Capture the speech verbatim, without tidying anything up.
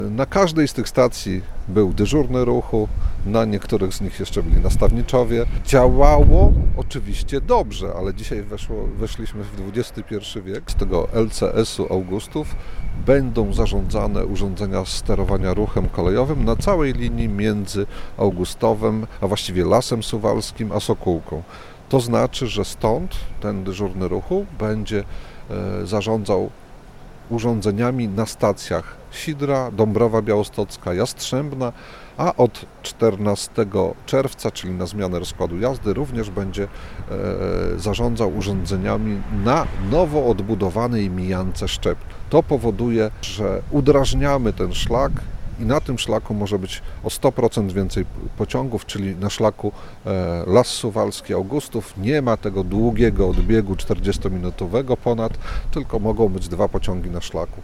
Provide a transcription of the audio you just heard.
Na każdej z tych stacji był dyżurny ruchu, na niektórych z nich jeszcze byli nastawniczowie. Działało oczywiście dobrze, ale dzisiaj weszło, weszliśmy w dwudziesty pierwszy wiek. Z tego L C S-u Augustów będą zarządzane urządzenia sterowania ruchem kolejowym na całej linii między Augustowem, a właściwie Lasem Suwalskim, a Sokółką. To znaczy, że stąd ten dyżurny ruchu będzie e, zarządzał urządzeniami na stacjach Sidra, Dąbrowa Białostocka, Jastrzębna, a od czternastego czerwca, czyli na zmianę rozkładu jazdy, również będzie e, zarządzał urządzeniami na nowo odbudowanej mijance Szczepin. To powoduje, że udrażniamy ten szlak i na tym szlaku może być o sto procent więcej pociągów, czyli na szlaku e, Las Suwalski Augustów nie ma tego długiego odbiegu czterdziestominutowego ponad, tylko mogą być dwa pociągi na szlaku.